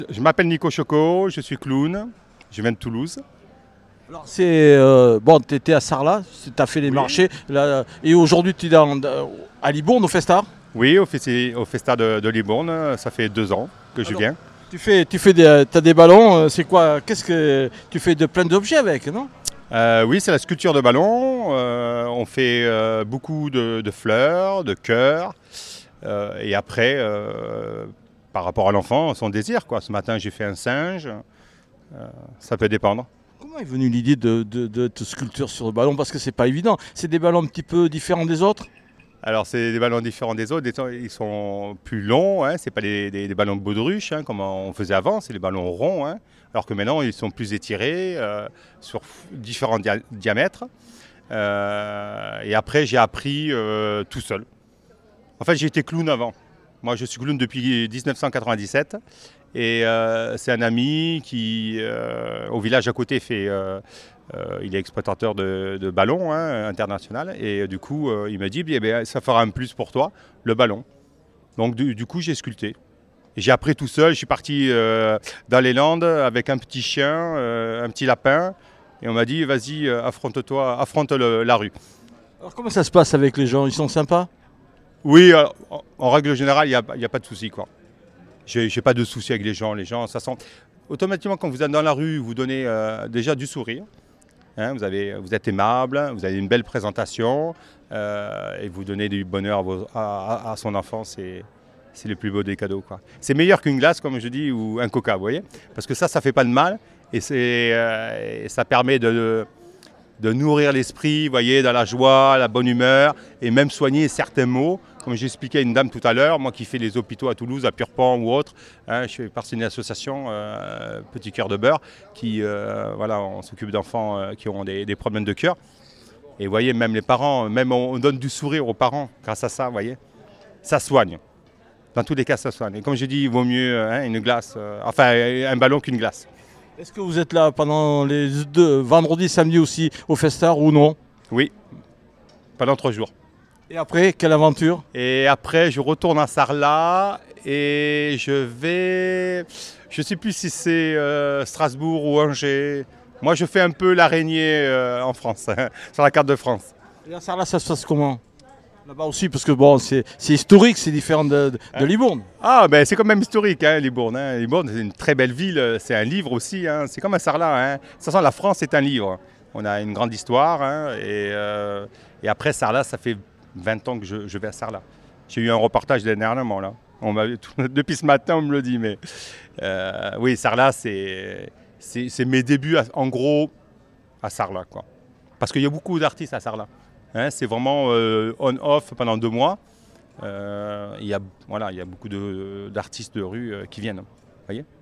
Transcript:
Je m'appelle Nico Choco, je suis clown, je viens de Toulouse. Alors c'est bon, tu étais à Sarlat, tu as fait les Oui. marchés là, et aujourd'hui tu es à Libourne au Festard. Oui, au Festa de Libourne, ça fait 2 ans que je Alors, viens. t'as des ballons, c'est quoi? Qu'est-ce que tu fais de plein d'objets avec, non? Oui, c'est la sculpture de ballon. On fait beaucoup de fleurs, de cœurs. Et après, par rapport à l'enfant, son désir, quoi. Ce matin, j'ai fait un singe. Ça peut dépendre. Comment est venue l'idée de te sculpture sur le ballon? Parce que c'est pas évident. C'est des ballons un petit peu différents des autres. Alors, c'est des ballons différents des autres. Ils sont plus longs, hein. C'est pas des ballons de baudruche, hein, comme on faisait avant. C'est des ballons ronds, hein. Alors que maintenant, ils sont plus étirés sur différents diamètres. Et après, j'ai appris tout seul. En fait, j'ai été clown avant. Moi, je suis clown depuis 1997. Et c'est un ami qui, au village à côté, il est exploitateur de ballons, hein, international. Et du coup, il m'a dit, eh bien, ça fera un plus pour toi, le ballon. Donc du coup, j'ai sculpté. Et j'ai appris tout seul. Je suis parti dans les Landes avec un petit chien, un petit lapin. Et on m'a dit, vas-y, affronte-toi, affronte la rue. Alors comment ça se passe avec les gens? Ils sont sympas? Oui, en règle générale, il n'y a pas de souci, quoi. J'ai pas de souci avec les gens. Les gens, ça sent. Automatiquement, quand vous êtes dans la rue, vous donnez déjà du sourire. Hein, vous êtes aimable, vous avez une belle présentation et vous donnez du bonheur à son enfant. C'est le plus beau des cadeaux, quoi. C'est meilleur qu'une glace, comme je dis, ou un coca, vous voyez. Parce que ça fait pas de mal et ça permet de nourrir l'esprit, vous voyez, dans la joie, la bonne humeur, et même soigner certains maux. Comme j'expliquais à une dame tout à l'heure, moi qui fais les hôpitaux à Toulouse, à Purpan ou autre, hein, je fais partie d'une association, Petit Cœur de Beurre, qui, voilà, on s'occupe d'enfants qui ont des problèmes de cœur. Et vous voyez, même les parents, même on donne du sourire aux parents grâce à ça, vous voyez. Ça soigne. Dans tous les cas, ça soigne. Et comme je dis, il vaut mieux une glace, enfin un ballon qu'une glace. Est-ce que vous êtes là pendant les deux, vendredi, samedi aussi, au Festard ou non? Oui, pendant 3 jours. Et après, quelle aventure? Et après, je retourne à Sarlat et je ne sais plus si c'est Strasbourg ou Angers. Moi, je fais un peu l'araignée en France, sur la carte de France. Et à Sarlat, ça se passe comment? Là-bas aussi, parce que bon, c'est historique, c'est différent de Libourne. Ah, ben c'est quand même historique, hein, Libourne. Hein. Libourne, c'est une très belle ville, c'est un livre aussi. Hein. C'est comme un Sarlat. Hein. De toute façon, la France est un livre. On a une grande histoire. Hein, et après, Sarlat, ça fait 20 ans que je vais à Sarlat. J'ai eu un reportage dernièrement, là. Depuis ce matin, on me le dit. Mais oui, Sarlat, c'est mes débuts, en gros, à Sarlat, quoi. Parce qu'il y a beaucoup d'artistes à Sarlat. Hein, c'est vraiment on-off pendant 2 mois. Il y a beaucoup d'artistes de rue qui viennent. Voyez.